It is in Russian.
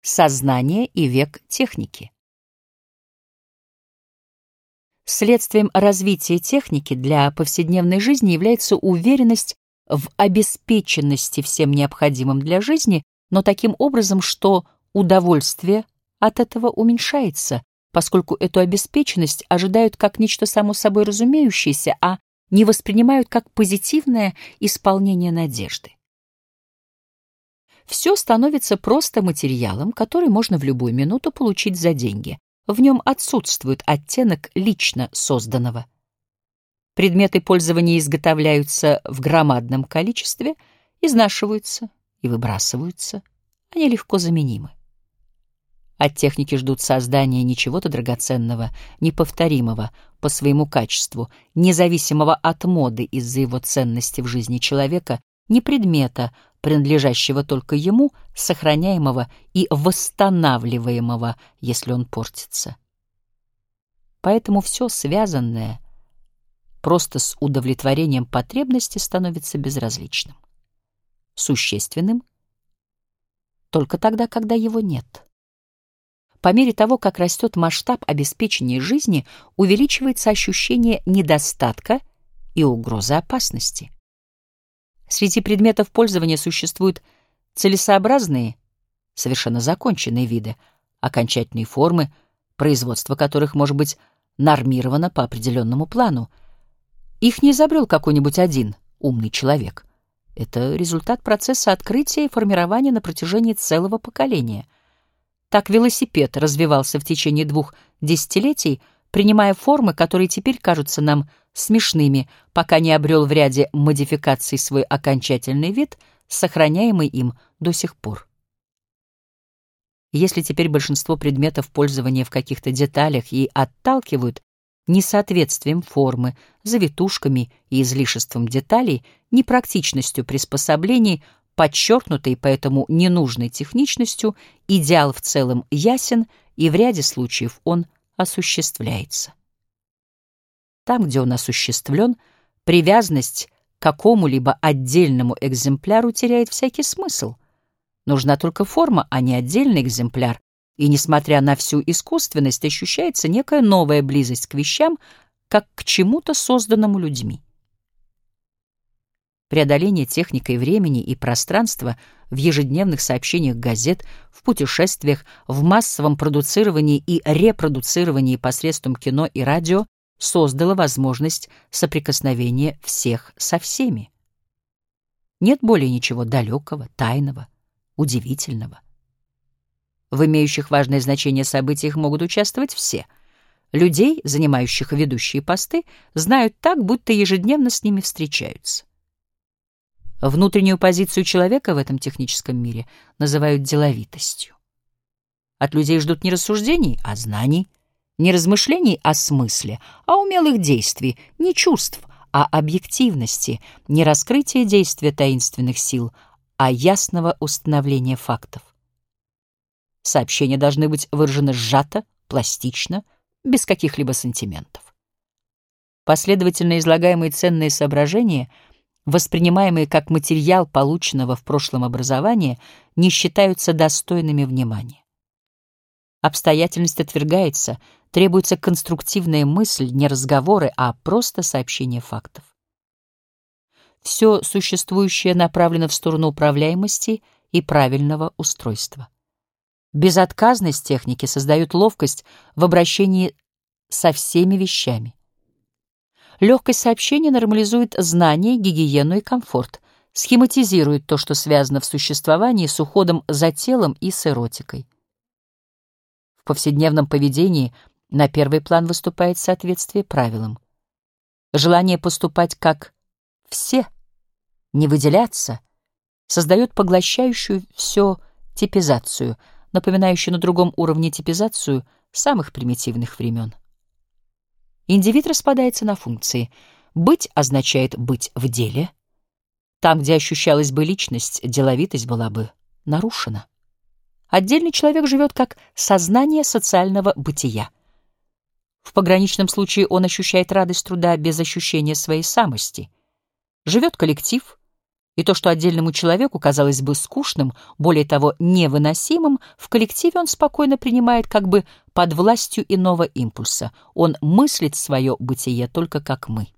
Сознание и век техники. Следствием развития техники для повседневной жизни является уверенность в обеспеченности всем необходимым для жизни, но таким образом, что удовольствие от этого уменьшается, поскольку эту обеспеченность ожидают как нечто само собой разумеющееся, а не воспринимают как позитивное исполнение надежды. Все становится просто материалом, который можно в любую минуту получить за деньги. В нем отсутствует оттенок лично созданного. Предметы пользования изготовляются в громадном количестве, изнашиваются и выбрасываются. Они легко заменимы. От техники ждут создания не чего-то драгоценного, неповторимого по своему качеству, независимого от моды из-за его ценности в жизни человека, не предмета, принадлежащего только ему, сохраняемого и восстанавливаемого, если он портится. Поэтому все связанное просто с удовлетворением потребности становится безразличным, существенным только тогда, когда его нет. По мере того, как растет масштаб обеспечения жизни, увеличивается ощущение недостатка и угрозы опасности. Среди предметов пользования существуют целесообразные, совершенно законченные виды, окончательные формы, производство которых может быть нормировано по определенному плану. Их не изобрел какой-нибудь один умный человек. Это результат процесса открытия и формирования на протяжении целого поколения. Так велосипед развивался в течение 2 десятилетий, принимая формы, которые теперь кажутся нам смешными, пока не обрел в ряде модификаций свой окончательный вид, сохраняемый им до сих пор. Если теперь большинство предметов пользования в каких-то деталях и отталкивают несоответствием формы, завитушками и излишеством деталей, непрактичностью приспособлений, подчеркнутой поэтому ненужной техничностью, идеал в целом ясен, и в ряде случаев он осуществляется. Там, где он осуществлен, привязанность к какому-либо отдельному экземпляру теряет всякий смысл. Нужна только форма, а не отдельный экземпляр, и, несмотря на всю искусственность, ощущается некая новая близость к вещам, как к чему-то созданному людьми. Преодоление техникой времени и пространства в ежедневных сообщениях газет, в путешествиях, в массовом продуцировании и репродуцировании посредством кино и радио создало возможность соприкосновения всех со всеми. Нет более ничего далекого, тайного, удивительного. В имеющих важное значение событиях могут участвовать все. Людей, занимающих ведущие посты, знают так, будто ежедневно с ними встречаются. Внутреннюю позицию человека в этом техническом мире называют деловитостью. От людей ждут не рассуждений, а знаний, не размышлений о смысле, а умелых действий, не чувств, а объективности, не раскрытия действия таинственных сил, а ясного установления фактов. Сообщения должны быть выражены сжато, пластично, без каких-либо сантиментов. Последовательно излагаемые ценные соображения, воспринимаемые как материал полученного в прошлом образования, не считаются достойными внимания. Обстоятельность отвергается, требуется конструктивная мысль, не разговоры, а просто сообщение фактов. Все существующее направлено в сторону управляемости и правильного устройства. Безотказность техники создает ловкость в обращении со всеми вещами. Легкость сообщения нормализует знание, гигиену и комфорт, схематизирует то, что связано в существовании с уходом за телом и с эротикой. В повседневном поведении на первый план выступает соответствие правилам. Желание поступать как все, не выделяться, создает поглощающую все типизацию, напоминающую на другом уровне типизацию самых примитивных времен. Индивид распадается на функции. Быть означает быть в деле. Там, где ощущалась бы личность, деловитость была бы нарушена. Отдельный человек живет как сознание социального бытия. В пограничном случае он ощущает радость труда без ощущения своей самости. Живет коллектив, И то, что отдельному человеку казалось бы скучным, более того, невыносимым, в коллективе он спокойно принимает как бы под властью иного импульса. Он мыслит свое бытие только как мы.